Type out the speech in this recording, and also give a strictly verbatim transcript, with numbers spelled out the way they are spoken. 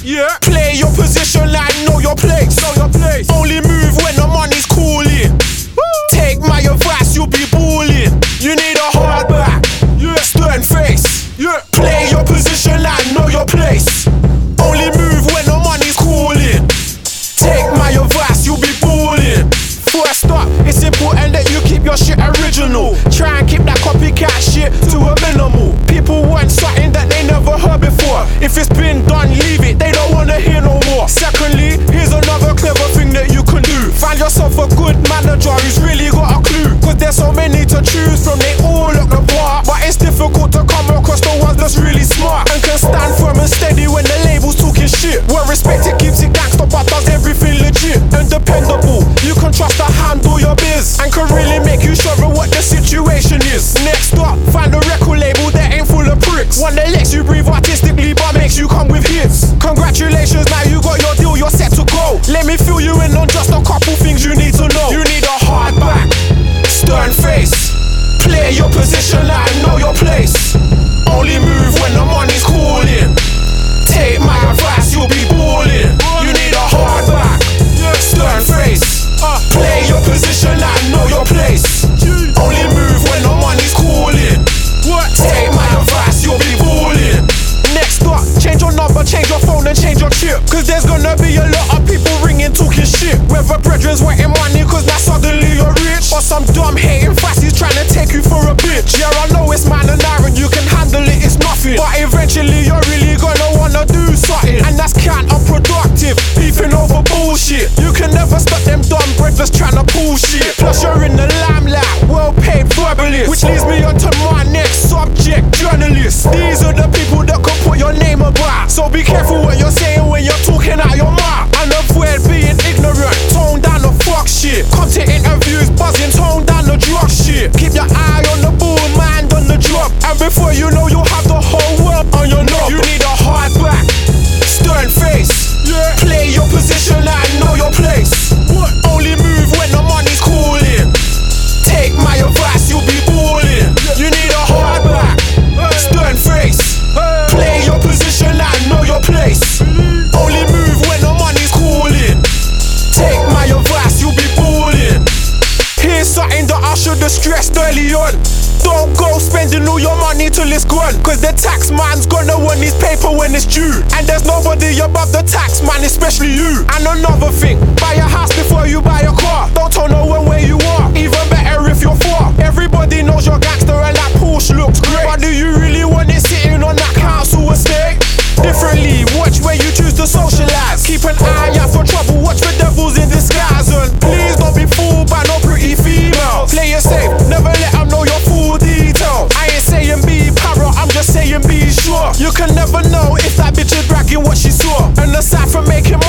Yeah. Play your position like know your place. Know your place. Only move when the money's cooling. Take my advice, you'll be balling. You need a hard back, Yeah. stern face. Yeah. Play your position like know your place. Only move when the money's cooling. Take my advice, you'll be balling. First up, it's important that you keep your shit original. Try and keep that copycat shit to a minimal. People want something that they never heard before. If it's been done, leave it, they don't wanna hear no more. Secondly, here's another clever thing that you can do. Find yourself a good manager who's really got a clue. Cause there's so many to choose from, they all look the part. But it's difficult to come across the ones that's really smart and can stand firm and steady when the label's talking shit. Well respected keeps it gangster but does everything legit and dependable. You can trust to handle your biz and can really make you sure of what the situation is. Next up, find a record label that ain't full of pricks. One that lets you breathe artistically but makes you come with hits. Congratulations, now you got your deal, you're set to go. Let me fill you in on just a couple things you need to know. You need a hard back, stern face. Play your position like know your place. Only move when the money's cooling. Take my advice, you'll be balling. You need a hard back, stern face. Play your position like know your place. Only move when the money's cooling. Take my advice, you'll be balling. Next up, change your number, change your phone and change your chip. Cause there's gonna be a lot of people ringing talking shit. Whether brethren's wanting money cause now suddenly you're rich, or some dumb hating fassies trying to take you for a bitch. Yeah, I know it's man and iron, you can handle it, it's nothing. But eventually you're really gonna wanna do something, and that's counterproductive, beefing over bullshit. You can never stop them dumb breakfast trying to pull shit. Plus you're in the limelight, well paid verbalist. Which leads me on to my next subject, journalists. These are the people that can put your name about. So be careful what you're saying when you're talking out your mouth, and avoid being ignorant, tone down the fuck shit. Come to interviews buzzing, tone down the drug shit. Keep your eye on the ball, mind on the job, and before you know you'll have the whole world on your knob. You need a hard back, stern face. Yeah. Play your position like know your place. What? Only move when the money's cooling. Take my advice, you'll be balling. You need a hard back, stern face. Play your position like know your place. Only move when the money's cooling. Take my advice, you'll be balling. Here's something that I should have stressed early on. Don't go spending all your money till it's gone, cause the tax man's gonna want his paper when it's due. And there's nobody above the tax man, especially you. And another thing, buy a house before you buy a car. Don't tell no one where you are, even better if you're far. Everybody knows you're gangster and that Porsche looks great, but do you really want it sitting on that council estate? Differently, watch where you choose to socialize. Keep an eye out for trouble, watch for devils in disguise. And please don't be fooled by no pretty female. Play it safe, never let them know your full detail. I ain't saying be para, I'm just saying be sure. You can never know if that bitch is bragging what she saw. And aside from making